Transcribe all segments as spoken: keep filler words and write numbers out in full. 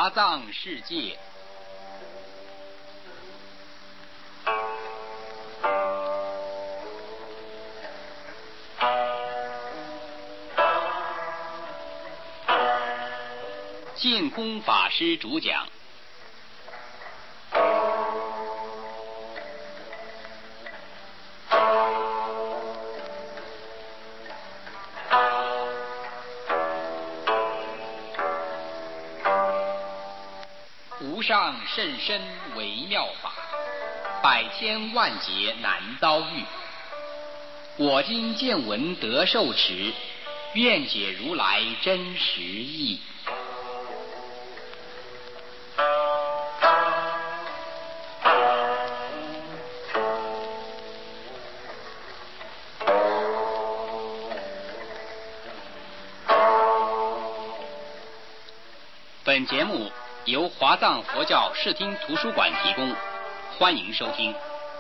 华藏世界。净空法师主讲。无上甚深微妙法，百千万劫难遭遇。我今见闻得受持，愿解如来真实义。本节目由华藏佛教视听图书馆提供，欢迎收听。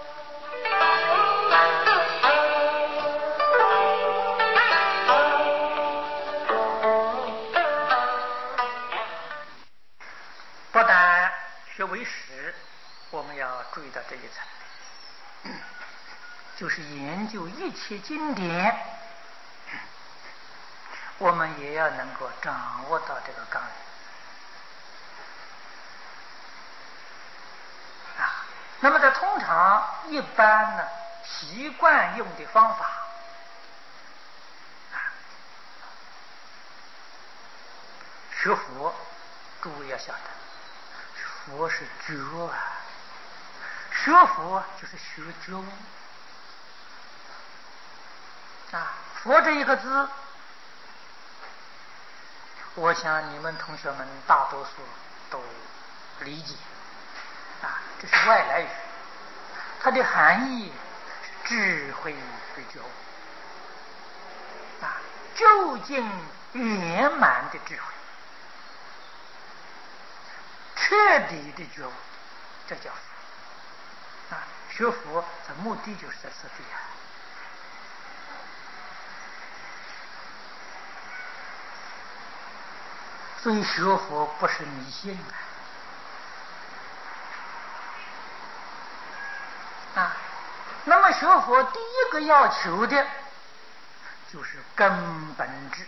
不但学为实，我们要注意到这一层，就是研究一切经典，我们也要能够掌握到这个纲领。那么在通常一般呢，习惯用的方法啊，学佛，诸位要晓得，佛是觉啊，学佛就是学觉悟啊。佛这一个字，我想你们同学们大多数都理解。啊，这是外来语，它的含义是智慧与觉悟啊，究竟圆满的智慧，彻底的觉悟，这叫佛啊。学佛的目的就是在此地啊。所以学佛不是迷信啊。啊，那么学佛第一个要求的就是根本智。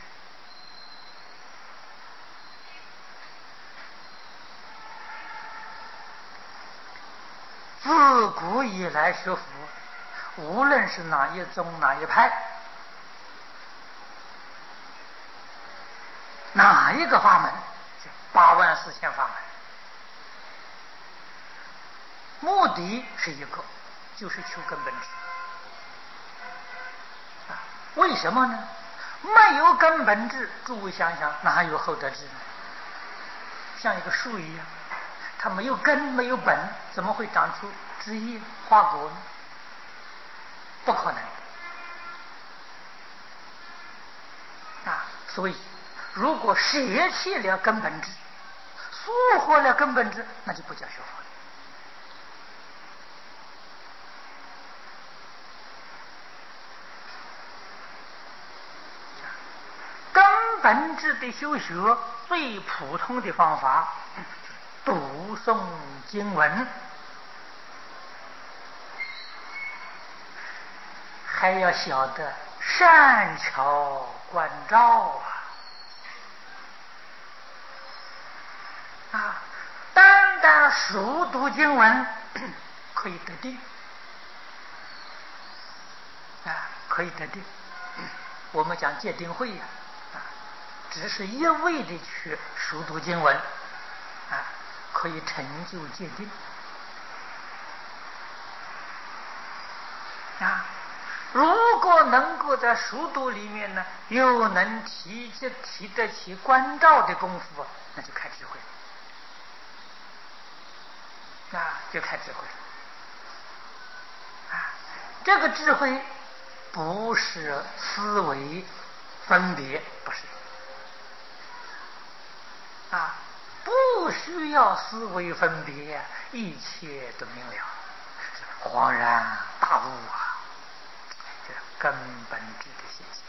自古以来学佛，无论是哪一宗哪一派，哪一个法门，八万四千法门，目的是一个，就是求根本智啊。为什么呢？没有根本智，诸位想想，哪有后得智呢？像一个树一样，它没有根没有本，怎么会长出枝叶花果呢？不可能啊。所以如果舍弃了根本智，疏忽了根本智，那就不叫学佛了。根本智的修学，最普通的方法，读诵经文，还要晓得善巧观照啊！啊，单单熟读经文可以得定啊，可以得定。我们讲戒定慧呀、啊，只是一味的去熟读经文啊，可以成就戒定啊。如果能够在熟读里面呢，又能提起提得起观照的功夫，那就开智慧了啊，就开智慧了啊。这个智慧不是思维分别，不是啊，不需要思维分别，一切都明了，恍然大悟啊，这根本智的现象。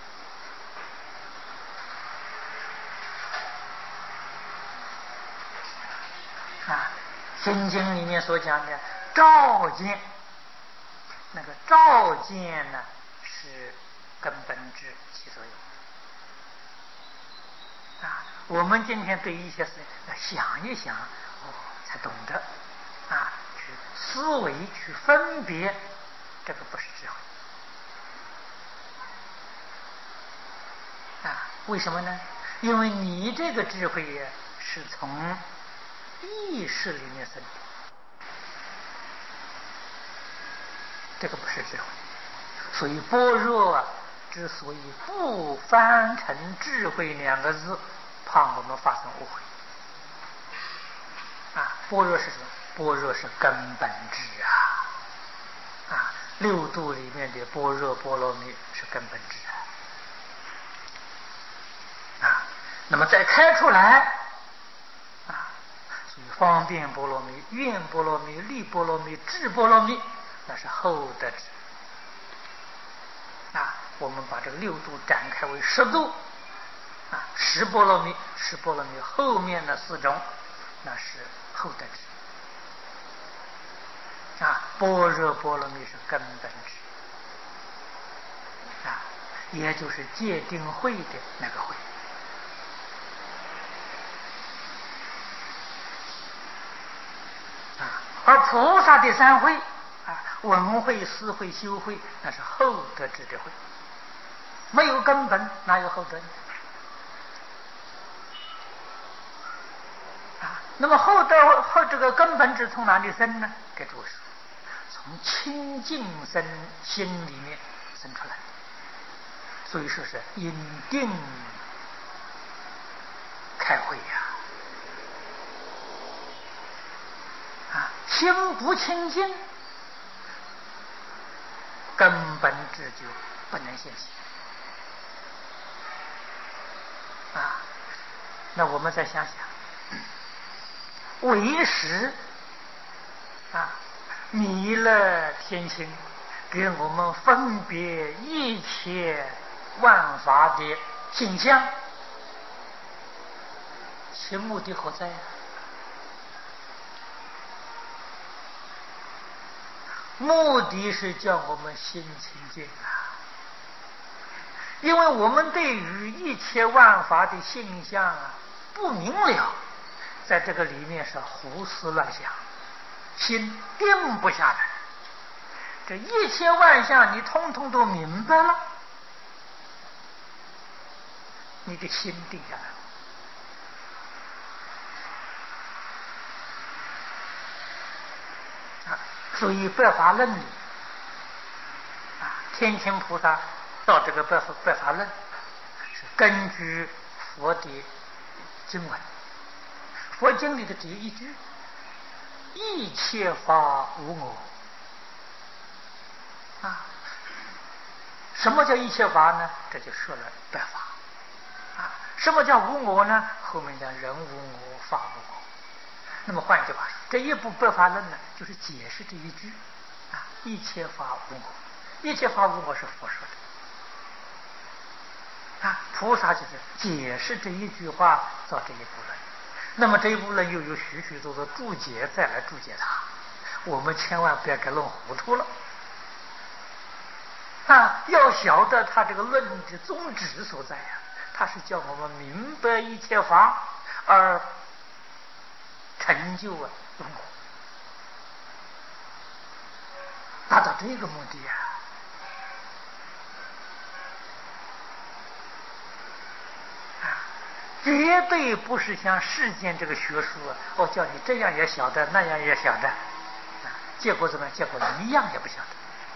心经里面所讲的照见，那个照见呢是根本智起作用啊。我们今天对一些事想一想，哦，才懂得啊，去思维去分别，这个不是智慧啊。为什么呢？因为你这个智慧呀，是从意识里面生的，这个不是智慧。所以般若啊，之所以不翻成智慧两个字，怕我们发生误会啊。般若是什么？般若是根本智啊啊！六度里面的般若波罗蜜是根本智啊啊！那么再开出来啊，所以方便波罗蜜、愿波罗蜜、力波罗蜜、智波罗蜜，那是后得智啊。我们把这个六度展开为十度啊，十波罗蜜，十波罗蜜后面的四种，那是后得智啊。般若波罗蜜是根本智啊，也就是戒定慧的那个慧啊。而菩萨的三慧啊，闻慧、思慧、修慧，那是后得智的慧。没有根本，哪有后得呢？啊，那么后得后这个根本智从哪里生呢？给诸位说，从清净身心里面生出来的。所以说是因定开慧呀！啊，心不清净，根本智就不能现行啊。那我们再想想，为实啊，弥勒天亲给我们分别一切万法的形象，其目的何在呀？目的是叫我们心清净啊！因为我们对于一切万法的性相啊不明了，在这个里面是胡思乱想，心定不下来。这一切万象你通通都明白了，你的心定下来了啊。所以百法论里啊，天亲菩萨到这个百法百法论是根据佛的经文，佛经里的只有一句：一切法无我啊。什么叫一切法呢？这就说了百法啊。什么叫无我呢？后面讲人无我，法无我。那么换句话说，这一部百法论呢，就是解释这一句啊：一切法无我。一切法无我是佛说的啊，菩萨就是解释这一句话造这一部论。那么这一部论又有许许多多注解再来注解它，我们千万不要给弄糊涂了啊！要晓得他这个论的宗旨所在呀、啊，他是叫我们明白一切法而成就啊无我，达到这个目的呀、啊！啊，绝对不是像世间这个学术啊，我叫你这样也晓得，那样也晓得，啊，结果怎么样？结果一样也不晓得。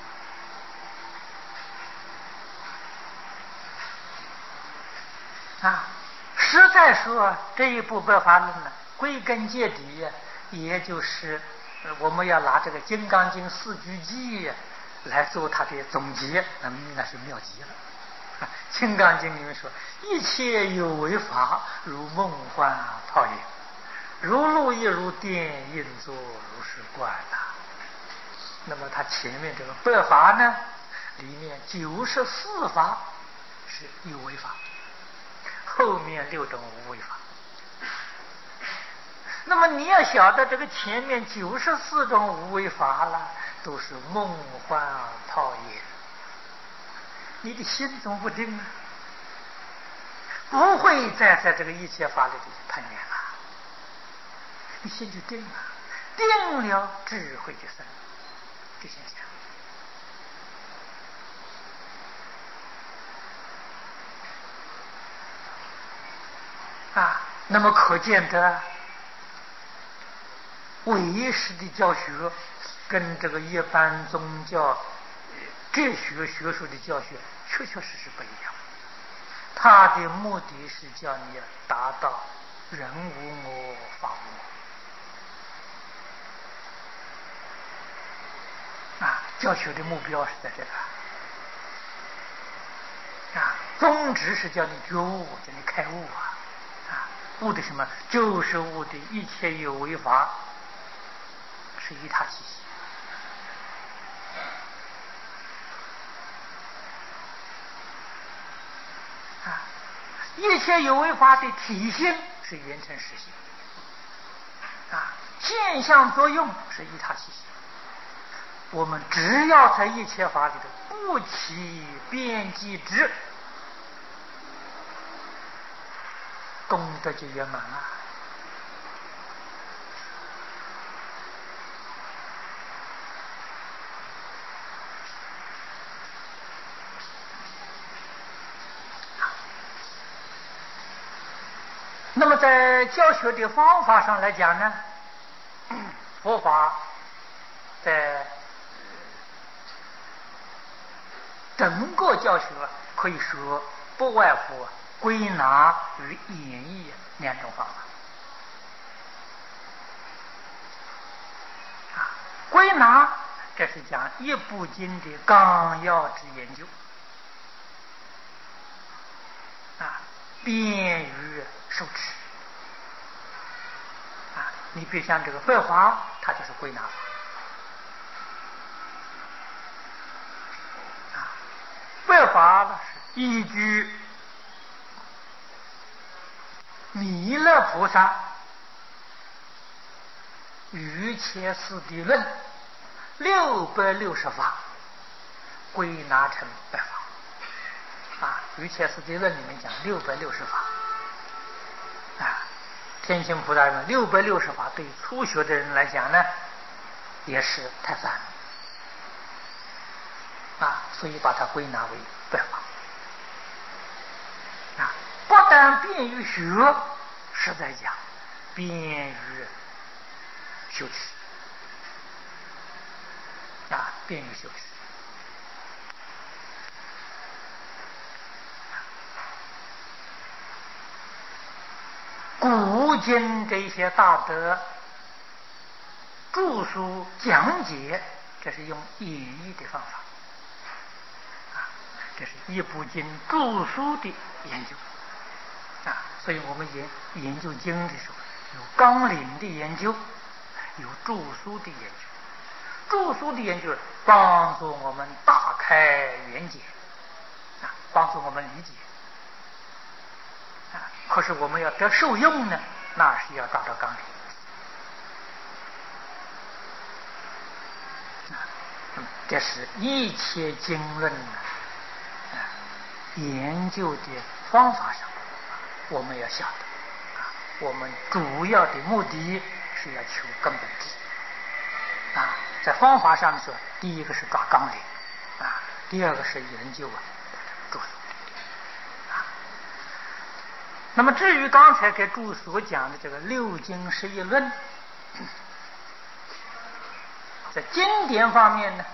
啊，实在说这一部百法论呢，归根结底也就是我们要拿这个《金刚经》四句偈来做它的总结，那么那是妙极了。《金刚经》里面说：“一切有为法，如梦幻泡影，如露亦如电，应作如是观呐。”那么它前面这个百法呢，里面九十四法是有为法。后面六种无为法， 那么你要晓得，这个前面九十四种无为法了，都是梦幻泡影。你的心怎么不定呢？不会再在这个一切法里头去攀缘了，你心就定了，定了智慧就生，就现象啊。那么可见的唯识的教学跟这个一般宗教哲学学术的教学确确实实不一样。他的目的是叫你达到人无我法无我啊，教学的目标是在这个啊，宗旨是叫你觉悟，叫你开悟啊啊，悟的什么？就是悟的一切有为法是依他气息。一切有为法的体性是缘成实性啊，现象作用是依他气息。我们只要在一切法里头不起边际之，功德就圆满了。那么在教学的方法上来讲呢，佛法在整个教学可以说不外乎归纳与演绎两种方法啊。归纳这是讲一部经的纲要之研究啊，便于受持啊。你比如像这个白话，它就是归纳法啊。白话呢是依据弥勒菩萨于切四谛论六百六十法归纳成白法啊。于切四谛论里面讲六百六十法啊。天心菩萨说六百六十法对初学的人来讲呢也是太烦啊，所以把它归纳为白法啊。不但便于学，实在讲便于修持啊，便于修持。古今这些大德著书讲解，这是用演绎的方法啊，这是一部经著书的研究啊。所以我们研研究经的时候，有纲领的研究，有著书的研究。著书的研究帮助我们大开眼界啊，帮助我们理解啊。可是我们要得受用呢，那是要达到纲领啊。那么这是一切经论呢啊研究的方法上，我们要晓得啊。我们主要的目的是要求根本智啊。在方法上说，第一个是抓纲领啊，第二个是研究啊著书啊。那么至于刚才给诸所讲的这个六经十一论，在经典方面呢，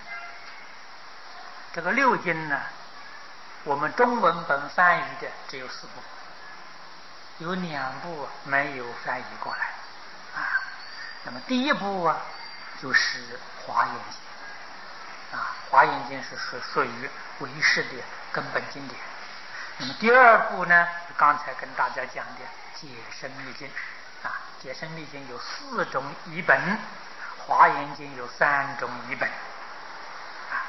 这个六经呢，我们中文本翻译的只有四部，有两部没有翻译过来啊。那么第一部啊就是《华严经》啊，《华严经》是属属于唯识的根本经典。那么第二部呢，刚才跟大家讲的《解深密经》啊，《解深密经》有四种译本，《华严经》有三种译本啊。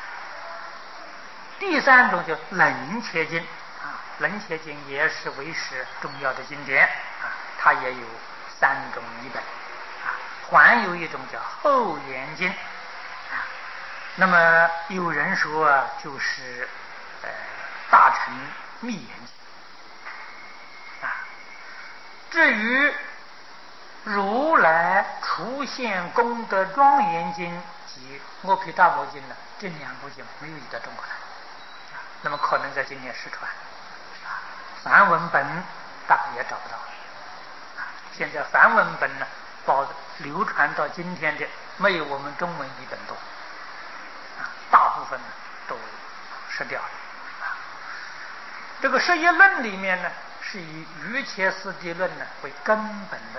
第三种叫《楞伽经》啊，《楞伽经》也是唯识重要的经典啊，它也有三种译本啊，还有一种叫后严经啊。那么有人说啊，就是呃大乘密严经啊。至于如来出现功德庄严经及阿毗达摩经呢，这两部经没有译到中国来啊，那么可能在今年失传啊，梵文本大概也找不到啊。现在梵文本呢，保流传到今天的没有我们中文译本多啊，大部分呢都失掉了啊。这个十一论里面呢，是以瑜伽师地论呢为根本论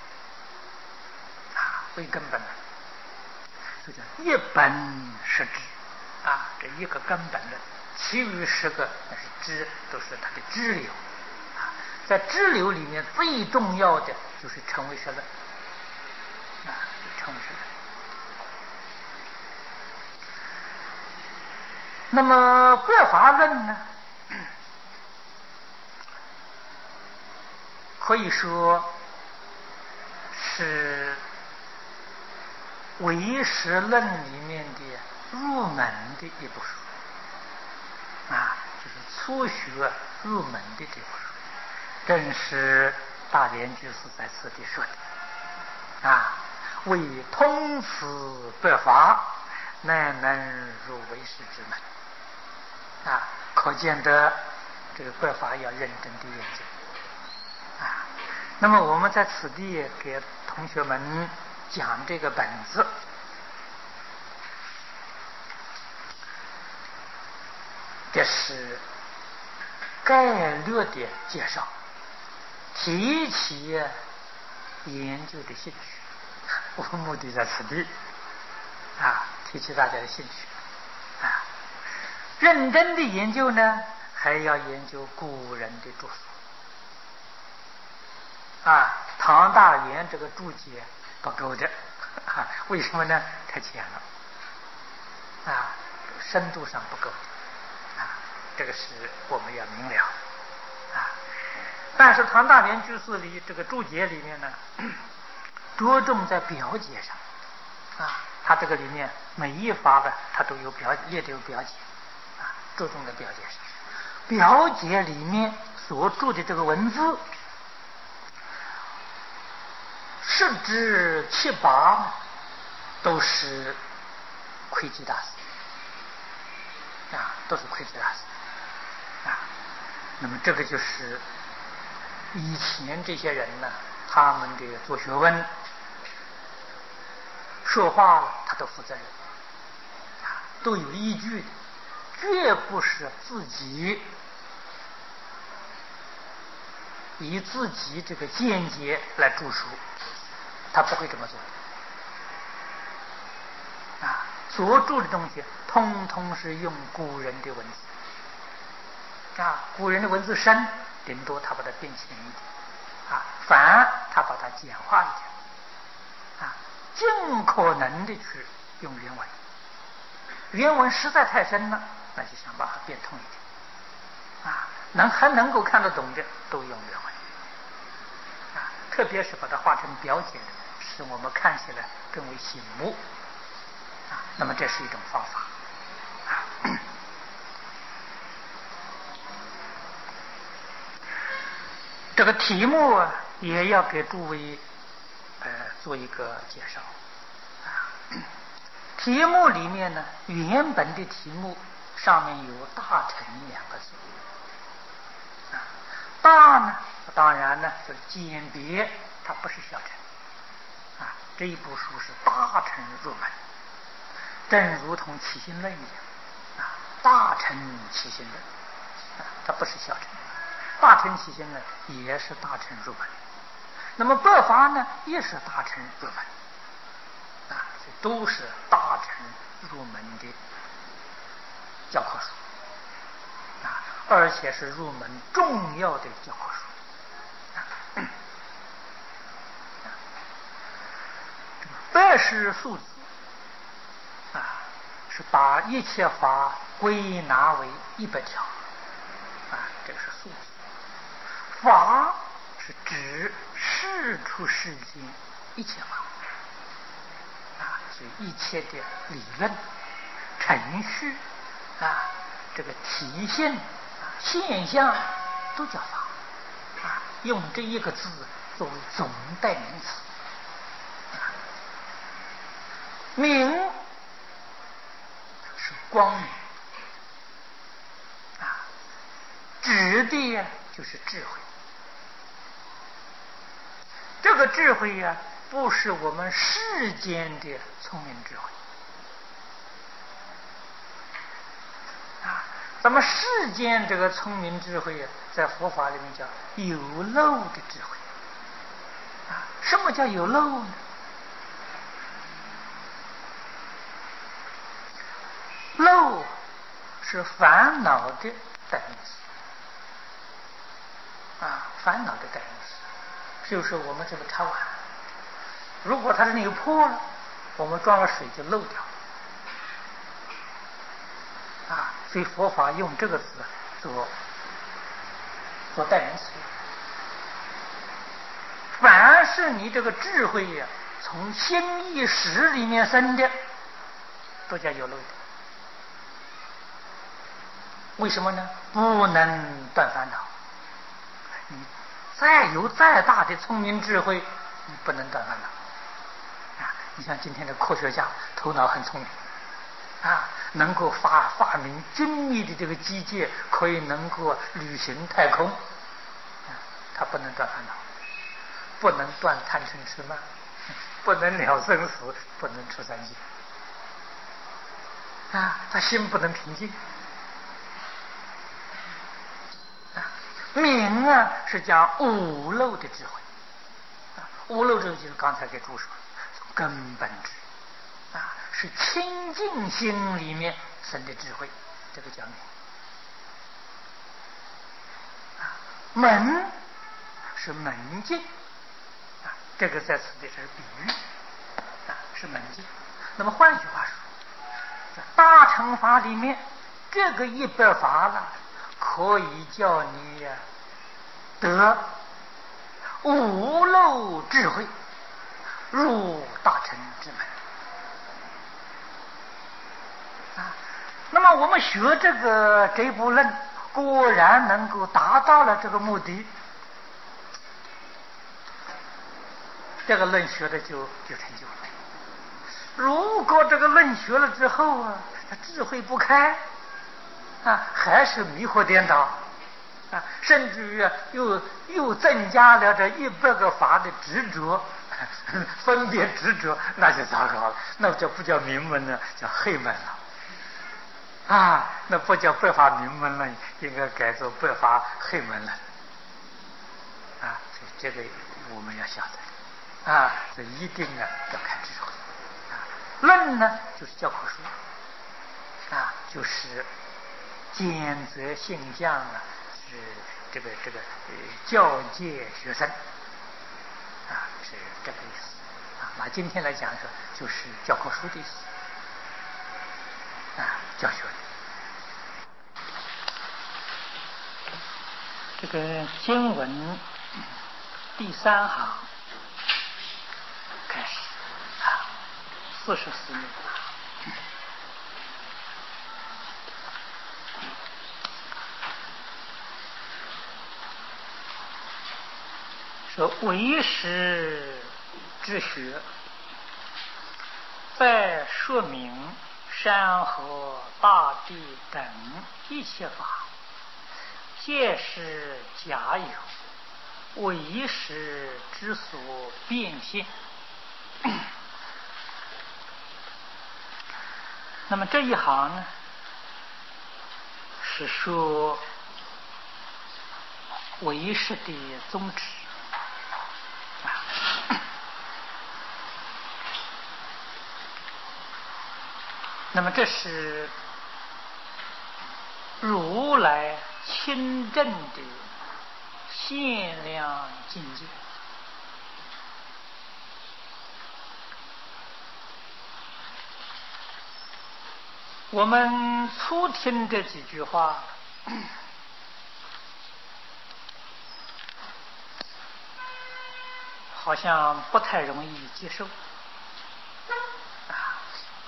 啊，为根本论，就叫一本实支啊，这一个根本论，其余十个那是支，都是它的支流啊。在支流里面最重要的就是成唯识论啊，成唯识论。那么百法论呢，可以说是唯识论里面的入门的一部书啊，就是初学入门的这部书，正是大莲居士在此地说的啊，为通此百法，乃能入唯识之门啊，可见得这个百法要认真的研究啊。那么我们在此地给同学们讲这个本子，这是概略的介绍，提起研究的兴趣，我的目的在此地啊，提起大家的兴趣啊。认真的研究呢，还要研究古人的著述啊。唐大元这个注解不够的啊，为什么呢？太浅了啊，深度上不够的啊，这个是我们要明了啊。但是唐大元居士里这个注解里面呢，着重在表解上啊，他这个里面每一法的他都有表列的有表解啊，着重在表解上。表解里面所注的这个文字，十之七八都是窥基大师啊，都是窥基大师啊。那么这个就是以前这些人呢，他们的做学问说话了，他都负责任啊，都有依据的，绝不是自己以自己这个见解来著书，他不会这么做啊。所著的东西通通是用古人的文字啊，古人的文字深，顶多他把它变浅一点啊，反他把它简化一点啊，尽可能的去用原文。原文实在太深了，那就想把它变通一点啊，能还能够看得懂的都用原文啊，特别是把它画成表解的，使我们看起来更为醒目啊。那么这是一种方法啊。这个题目啊，也要给诸位呃做一个介绍啊。题目里面呢，原本的题目上面有大乘两个字啊，大呢当然呢是简别，它不是小乘啊。这一部书是大乘入门，正如同起心论一样啊，大乘起心论啊，它不是小乘。大乘起心论也是大乘入门，那么百法呢也是大乘入门啊，这都是大乘入门的教科书啊，而且是入门重要的教科书。百是数字啊，是把一切法归纳为一百条啊，这个是数字。法是指事出世间一切法啊，所以一切的理论、程序啊，这个体现、啊、现象都叫法啊，用这一个字作为总代名词。明是光明啊，指的呀就是智慧。这个智慧呀，不是我们世间的聪明智慧啊。咱们世间这个聪明智慧呀，在佛法里面叫有漏的智慧啊。什么叫有漏呢？漏是烦恼的代名词啊，烦恼的代名词。就是我们这个茶碗，如果它是那个破了，我们装了水就漏掉啊。所以佛法用这个字做做代名词。凡是你这个智慧呀、啊，从心意识里面生的，都叫有漏的。为什么呢？不能断烦恼。你再有再大的聪明智慧，你不能断烦恼啊！你像今天的科学家，头脑很聪明啊，能够发发明精密的这个机械，可以能够旅行太空啊，他不能断烦恼，不能断贪嗔痴慢，不能了生死，不能出三界啊，他心不能平静。明啊，是讲无漏的智慧啊，无漏智慧就是刚才给诸说根本智啊，是清净心里面生的智慧，这个叫明啊。门是门径啊，这个在此地是比喻啊，是门径。那么换句话说，在大乘法里面，这个一百法了。可以叫你呀得无漏智慧，入大乘之门啊。那么我们学这个这部论，果然能够达到了这个目的，这个论学的就就成就了。如果这个论学了之后啊，他智慧不开。啊，还是迷惑颠倒啊，甚至于又又增加了这一百个法的执着，分别执着，那就糟糕了，那就不叫明门了，叫黑门了啊，那不叫百法明门了，应该改做百法黑门了啊。所以这个我们要晓得啊，这一定啊要看智慧啊。论呢就是教科书啊，就是检责性相啊，是这个这个呃教诫学生啊，是这个意思啊。拿今天来讲说，就是教科书的意思啊，教学的。这个经文第三行开始啊，四十四页。说唯识之学，在说明山河大地等一切法，皆是假有，唯识之所变现。那么这一行呢，是说唯识的宗旨。那么这是如来亲证的限量境界。我们初听这几句话， 好像不太容易接受啊。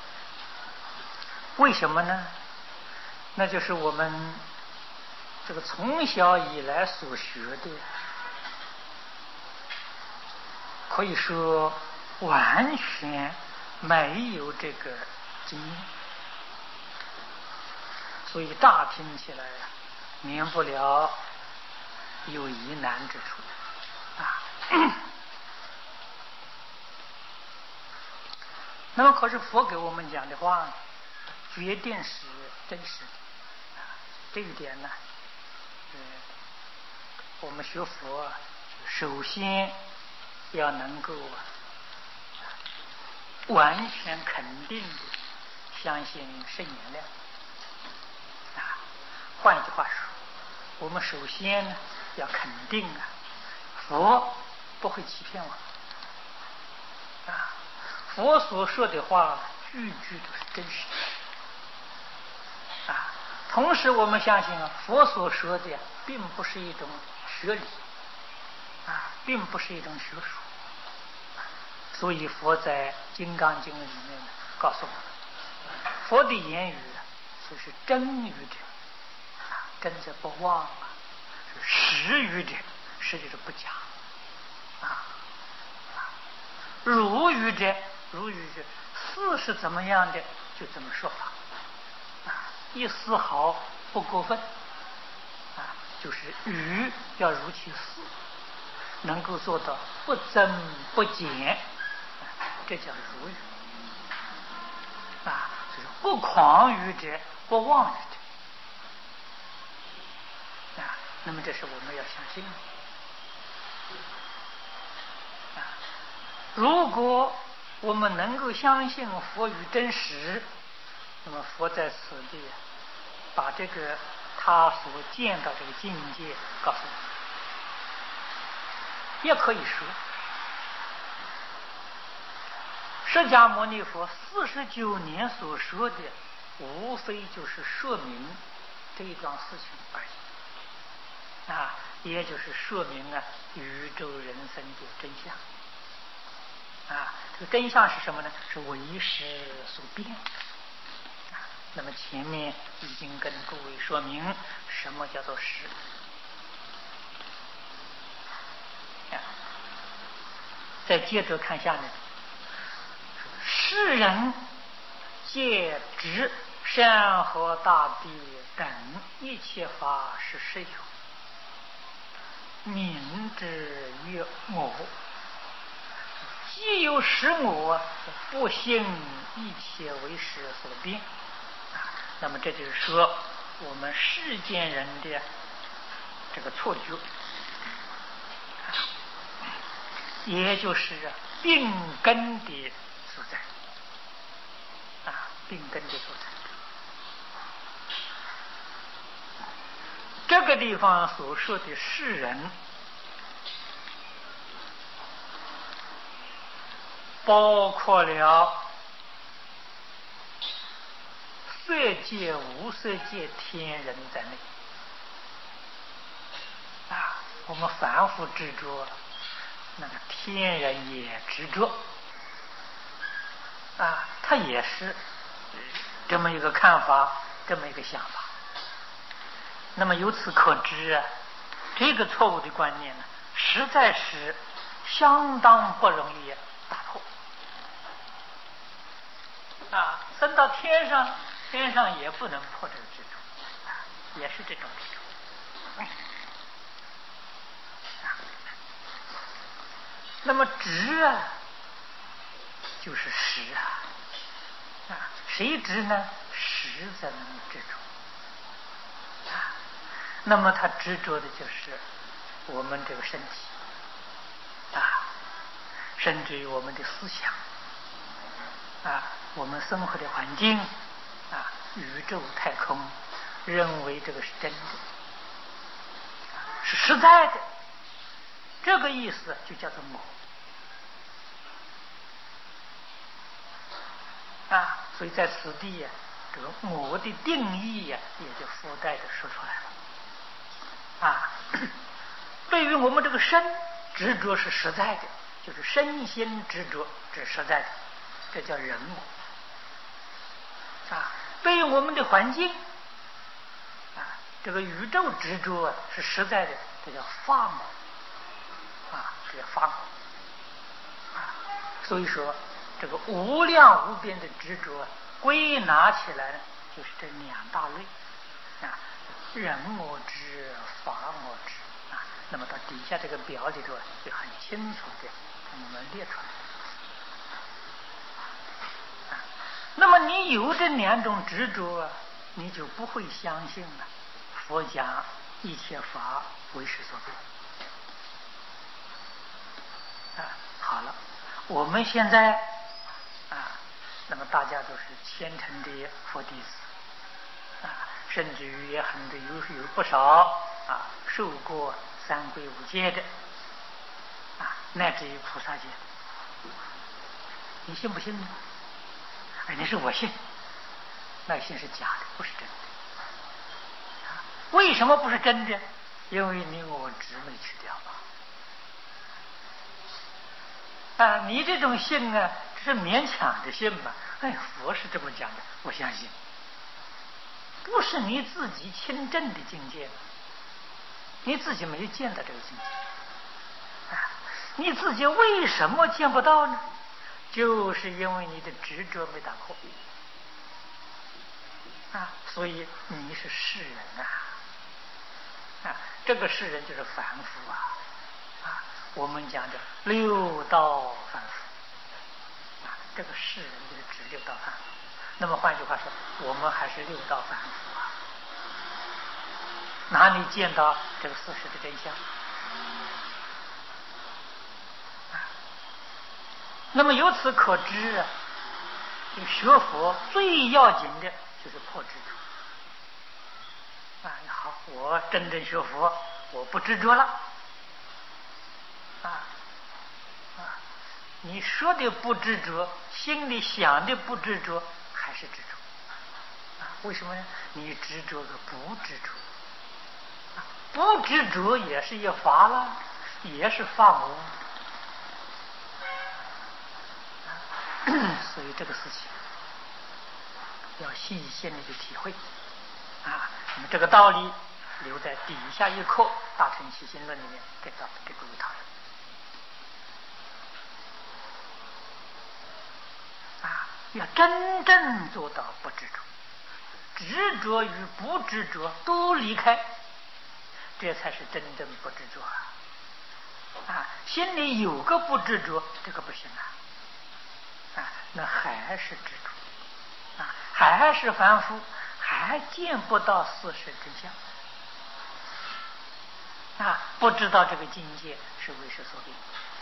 为什么呢？那就是我们这个从小以来所学的，可以说完全没有这个经验，所以乍听起来啊，免不了有疑难之处啊。那么可是佛给我们讲的话，决定是真实的啊。这一点呢，呃，我们学佛首先要能够完全肯定的相信圣言量啊。换一句话说，我们首先呢要肯定啊，佛不会欺骗我啊。佛所说的话句句都是真实的啊。同时我们相信啊，佛所说的并不是一种学理啊，并不是一种学术，所以佛在《金刚经》里面告诉我们，佛的言语就是真语者啊，真者不妄啊；实语者，实就是不假啊；如语者，如语者事是怎么样的就怎么说法啊，一丝毫不过分啊，就是语要如其事，能够做到不增不减，这叫如语啊。就是不诳语者，不妄语者啊。那么这是我们要相信的啊。如果我们能够相信佛语真实，那么佛在此地把这个他所见到这个境界告诉我们，也可以说释迦牟尼佛四十九年所说的，无非就是说明这一桩事情而已啊，也就是说明啊宇宙人生的真相啊。这个真相是什么呢？是为识所变啊。那么前面已经跟诸位说明什么叫做识啊。再接着看下面，世人皆知山河大地等一切法是实有，名之曰我。既有实我，不信一切为识所变啊。那么这就是说我们世间人的这个错觉，也就是病根的所在啊，病根的所在。这个地方所说的世人，包括了色界、无色界、天人在内啊。我们凡夫执着，那个天人也执着啊，他也是这么一个看法，这么一个想法。那么由此可知啊，这个错误的观念呢，实在是相当不容易打破啊。升到天上，天上也不能破这个执着啊，也是这种执着。那么执啊，就是识啊，啊，谁执呢？识才能执着啊。那么他执着的就是我们这个身体啊，甚至于我们的思想啊，我们生活的环境啊，宇宙太空，认为这个是真的，是实在的，这个意思就叫做我啊。所以在此地呀、啊，这个我的定义呀、啊，也就附带的说出来了啊。对于我们这个身执着是实在的就是身心执着，这实在的，这叫人我。啊，对于我们的环境，啊，这个宇宙执着啊是实在的，这叫法我。啊，这叫法我。啊，所以说这个无量无边的执着，归纳起来呢，就是这两大类。啊，人我执、法我执。啊，那么到底下这个表里头就很清楚的给你们列出来。啊，那么你有这两种执着，你就不会相信了。佛讲一切法为识所变。啊，好了，我们现在啊，那么大家都是虔诚的佛弟子。啊，甚至于也很多有有不少啊受过三皈五戒的啊，乃至于菩萨戒，你信不信呢？哎，你说我信，那信是假的，不是真的。啊，为什么不是真的？因为你我执没去掉嘛。啊，你这种信啊，这是勉强的信嘛。哎，佛是这么讲的，我相信。不是你自己亲证的境界，你自己没见到这个境界啊！你自己为什么见不到呢？就是因为你的执着没打破啊！所以你是世人啊！啊，这个世人就是凡夫啊！啊，我们讲的六道凡夫啊，这个世人就是指六道凡夫。那么换句话说，我们还是六道凡夫啊，哪里见到这个事实的真相啊？那么由此可知啊，这个学佛最要紧的就是破执着啊。好，我真正学佛，我不执着了啊啊！你说的不执着，心里想的不执着，还是执着。为什么呢？你执着个不执着，不执着也是一法了，也是法我。所以这个事情要细心的去体会啊。那么这个道理留在底下一课《大乘起心论》里面给到给诸位讨论啊。要真正做到不执着。执着与不执着都离开，这才是真正不执着啊！啊，心里有个不执着，这个不行啊！啊，那还是执着啊，还是凡夫，还见不到事实真相啊！不知道这个境界是为识所变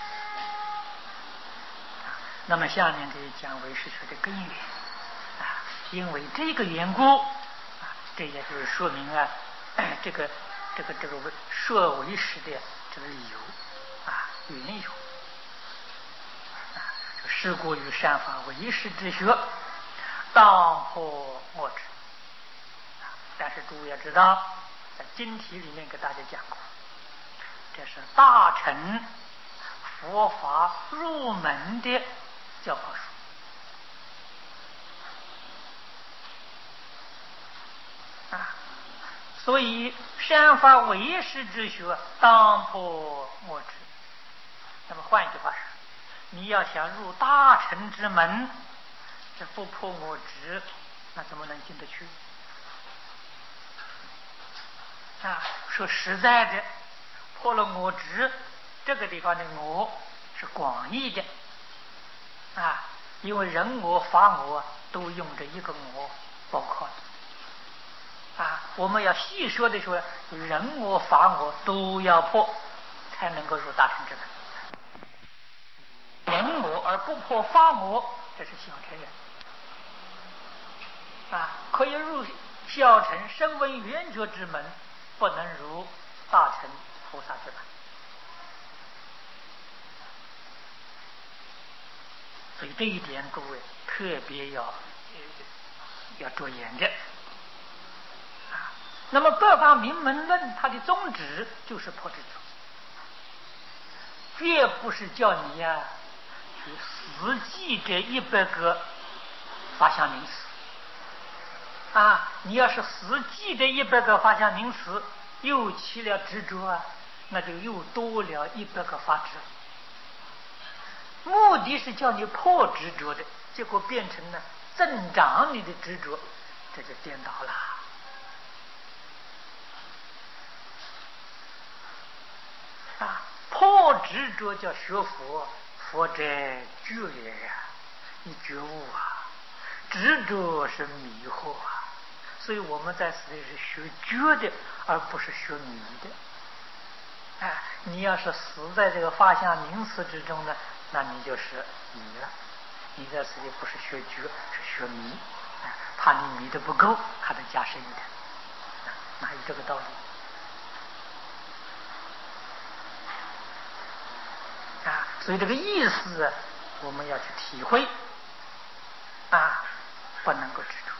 啊。那么下面这一讲为识学的根源。因为这个缘故啊，这也就是说明啊，这个这个这个为说为识的这个理由啊，缘由啊，是故于善法为识之学，当破我执。但是诸位要知道，在经题里面给大家讲过，这是大乘佛法入门的教科书。啊，所以善法为识之学，当破我执。那么换一句话说，你要想入大乘之门，这不破我执，那怎么能进得去？啊，说实在的，破了我执，这个地方的我是广义的啊，因为人我法我都用这一个我包括了。啊，我们要细说的说，人我法我都要破，才能够入大乘之门。人我而不破法我，这是小乘人。啊，可以入小乘声闻缘觉之门，不能入大乘菩萨之门。所以这一点诸位特别要要着眼的。那么《百法明门论》它的宗旨就是破执着， 绝不是叫你呀、啊、去死记这一百个法相名词啊！你要是死记这一百个法相名词，又起了执着啊，那就又多了一百个法执。目的是叫你破执着的，结果变成了增长你的执着，这就颠倒了。啊，破执着叫学佛，佛者觉也呀，你觉悟啊，执着是迷惑啊，所以我们在此地是学觉的，而不是学迷的。哎，你要是死在这个法相名词之中呢，那你就是迷了。你在此地不是学觉，是学迷。哎，怕你迷的不够，还得加深一点。哪有这个道理？啊，所以这个意思我们要去体会啊，不能够执着。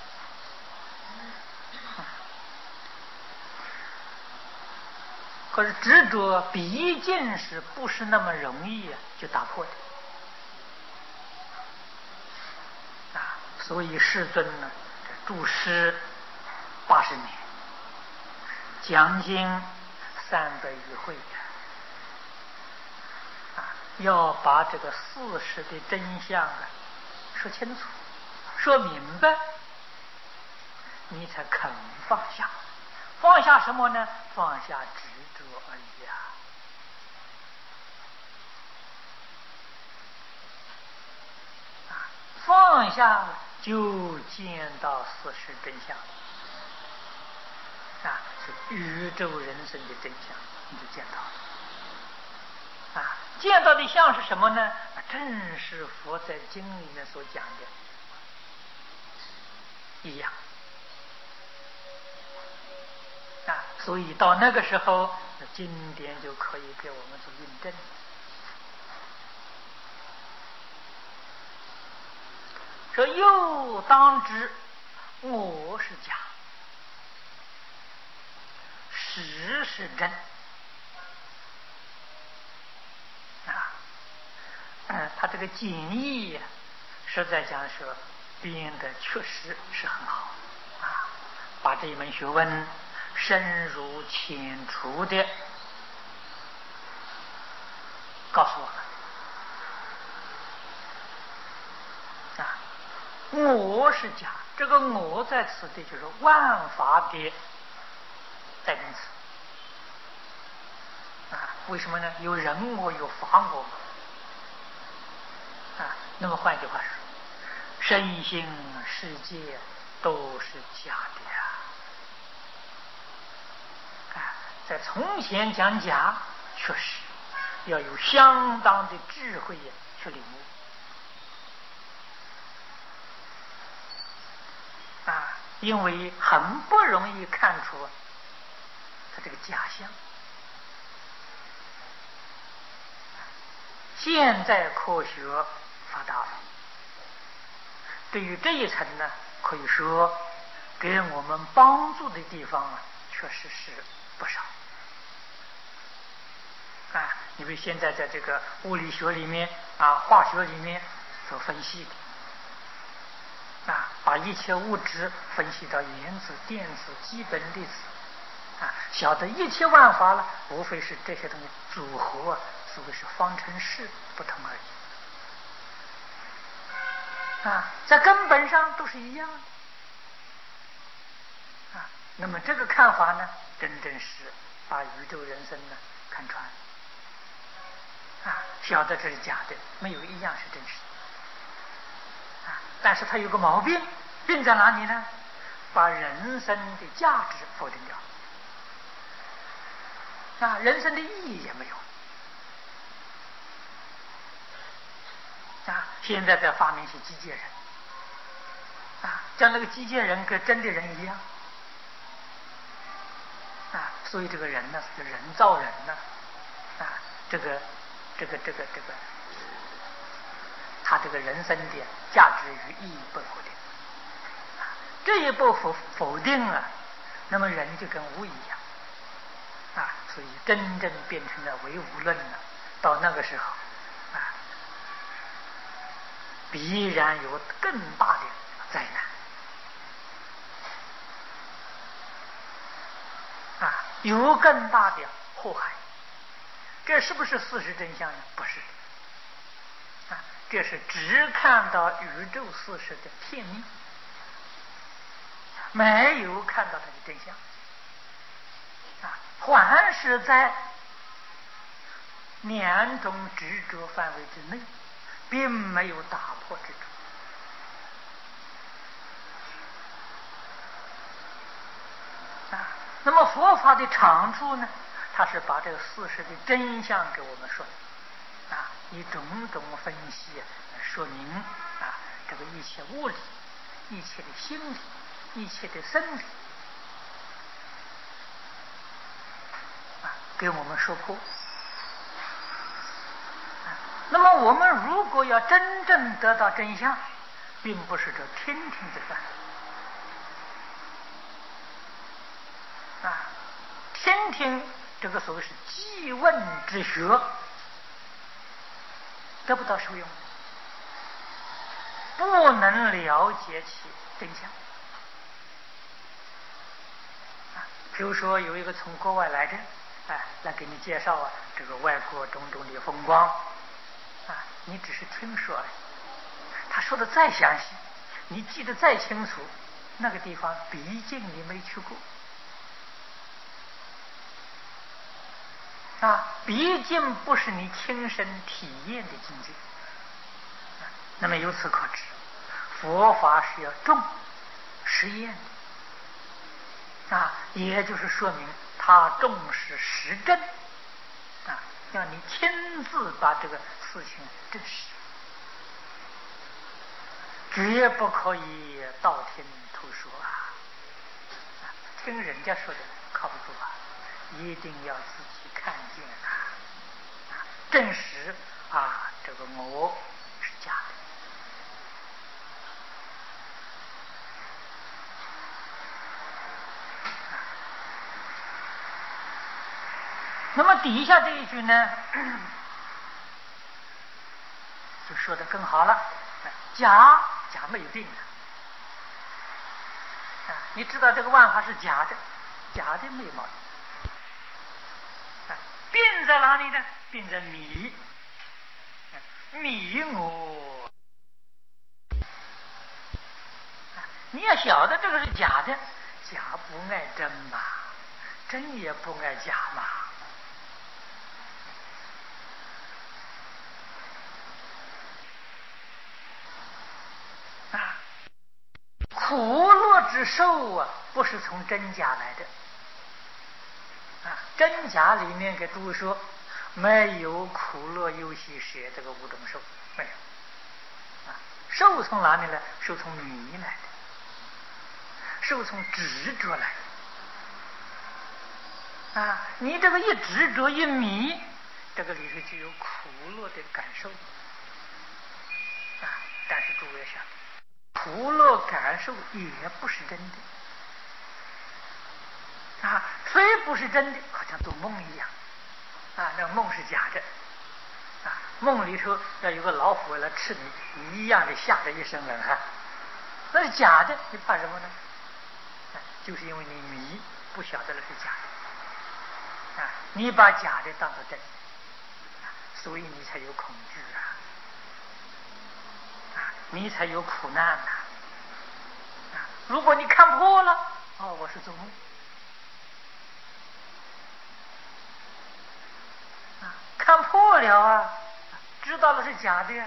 可是执着毕竟是不是那么容易就打破的啊？所以世尊呢，住世八十年，讲经三百余会啊，要把这个事实的真相啊说清楚、说明白，你才肯放下。放下什么呢？放下执着而已啊！啊，放下就见到事实真相啊，是宇宙人生的真相，你就见到了啊！见到的相是什么呢？正是佛在经里面所讲的一样。啊，所以到那个时候，经典就可以给我们做印证。说又当知我是假，实是真。啊，嗯，他这个简义实在讲说编的确实是很好啊，把这一门学问深入浅出的告诉我们啊，我是假，这个我在此地就是万法的代名词啊。为什么呢？有人我，有法我啊。那么换句话说，身心世界都是假的呀。在从前讲假，确实要有相当的智慧去领悟啊，因为很不容易看出它这个假象。现在科学发达了，对于这一层呢，可以说给我们帮助的地方啊，确实是不少。啊，因为现在在这个物理学里面啊、化学里面所分析的啊，把一切物质分析到原子、电子、基本粒子啊，晓得一切万法了，无非是这些东西组合，所谓是方程式不同而已啊，在根本上都是一样的啊。那么这个看法呢，真正是把宇宙人生呢看穿啊，晓得这是假的，没有一样是真实的啊。但是它有个毛病，病在哪里呢？把人生的价值否定掉啊，人生的意义也没有啊。现在在发明些机械人啊，将那个机械人跟真的人一样啊，所以这个人呢是人造人呢啊，这个这个这个这个，他这个人生的价值与意义不否定，这一不否否定了，那么人就跟无一样啊，所以真正变成了唯物论了， 到那个时候啊，必然有更大的灾难啊，有更大的祸害。这是不是事实真相呢？不是啊，这是只看到宇宙事实的片面，没有看到它的真相啊。凡是在两种执着范围之内，并没有打破执着啊。那么佛法的长处呢，它是把这个事实的真相给我们说啊，以种种分析说明啊，这个一切物理、一切的心理、一切的生理啊，给我们说破。那么我们如果要真正得到真相，并不是这听听就算啊，听听这个所谓是记问之学，得不到受用，不能了解其真相啊。比如说有一个从国外来的，哎，来给你介绍啊，这个外国种种的风光。啊，你只是听说而已，他说的再详细，你记得再清楚，那个地方毕竟你没去过啊，毕竟不是你亲身体验的境界。那么由此可知，佛法是要重实验的啊，也就是说明他重视实证啊，让你亲自把这个事情证实，绝不可以道听途说啊！听人家说的靠不住啊，一定要自己看见啊，证实啊，这个我是假的。那么底下这一句呢，就说得更好了。假假没有定的啊，你知道这个万法是假的，假的没有毛病啊。病在哪里呢？病在迷，迷我啊。你要晓得这个是假的，假不爱真嘛，真也不爱假嘛。啊，苦乐之受啊，不是从真假来的啊。真假里面给诸位说，没有苦乐忧喜舍这个五种受，没有啊。受从哪里来？受从迷来的，受从执着来的啊。你这个一执着一迷，这个里头就有苦乐的感受啊。但是诸位想，苦乐感受也不是真的啊，虽不是真的，好像做梦一样啊，那梦是假的啊。梦里头要有个老虎来吃你，一样的吓得一身冷汗，那是假的，你怕什么呢？啊，就是因为你迷，不晓得那是假的啊，你把假的当作真的，所以你才有恐惧啊，啊，你才有苦难呐、啊。如果你看破了，哦，我是做梦啊，看破了啊，知道了是假的，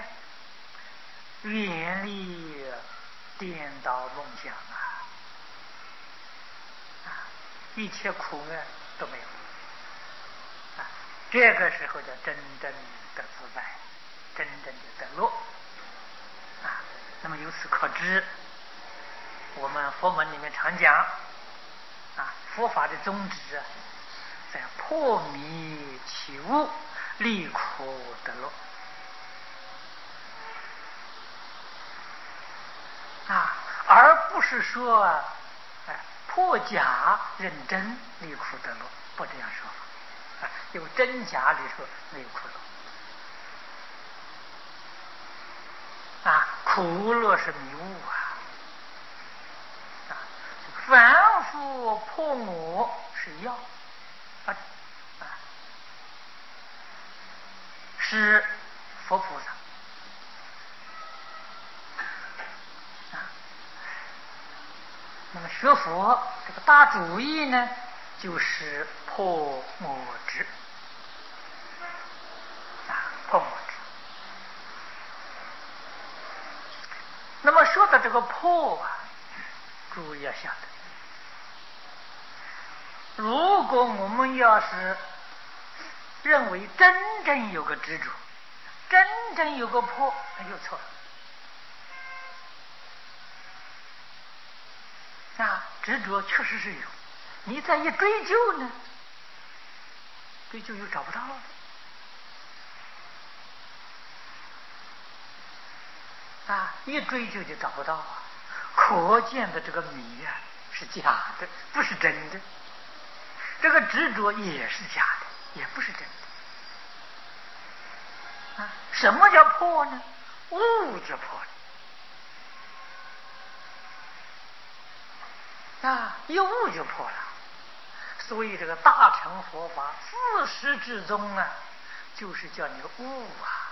远离颠倒梦想啊，啊，一切苦难都没有啊。这个时候叫真正的自在，真正的得乐啊。那么由此可知，我们佛门里面常讲啊，佛法的宗旨啊，在破迷起悟，离苦得乐啊，而不是说啊，哎，破假认真，离苦得乐，不这样说法啊，有真假里头没有苦乐苦乐是迷雾啊！啊，凡夫破我是药啊啊，是佛菩萨啊。那么学佛这个大主意呢，就是破我执啊，破我执。那么说到这个破啊，注意要晓得，如果我们要是认为真正有个执着，真正有个破，那就错了啊！执着确实是有，你再一追究呢，追究又找不到了。啊，一追究就找不到啊！可见的这个迷啊是假的，不是真的；这个执着也是假的，也不是真的。啊，什么叫破呢？悟就破了。啊，一悟就破了。所以这个大乘佛法自始至终啊，就是叫你悟啊。